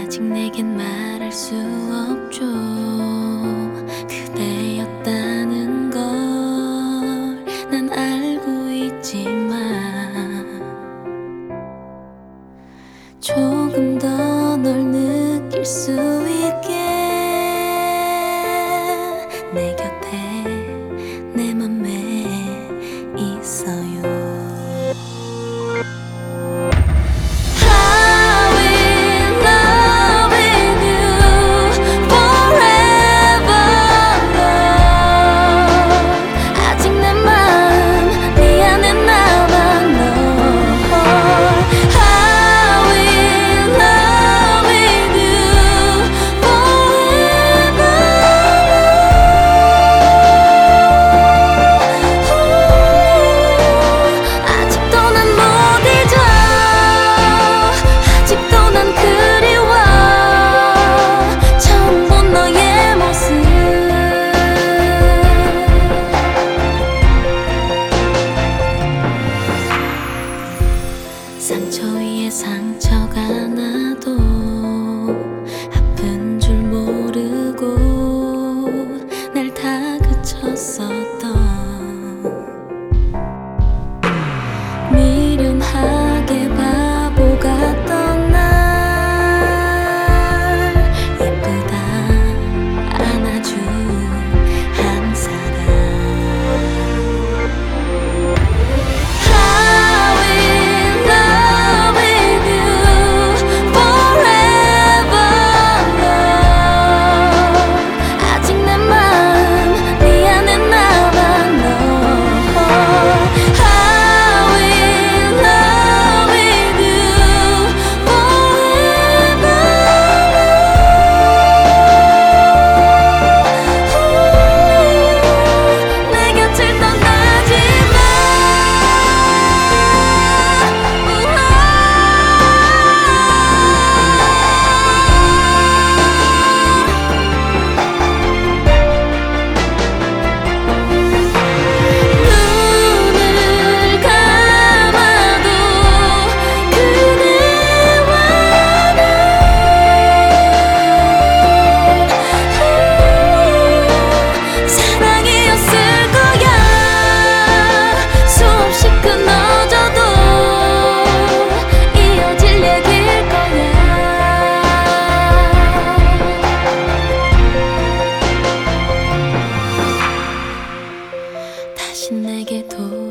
아직 내겐 말할 수 없죠. 그대였다는 걸 난 알고 있지만 조금 더 널 느낄 수 있게 내 곁에 내 맘에 있어요. 상처 위에 상처가 나도 아픈 줄 모르고 날 다그쳤었던 미련하게 바보 같던 날 예쁘다 안아준 한 사람. 다시 내게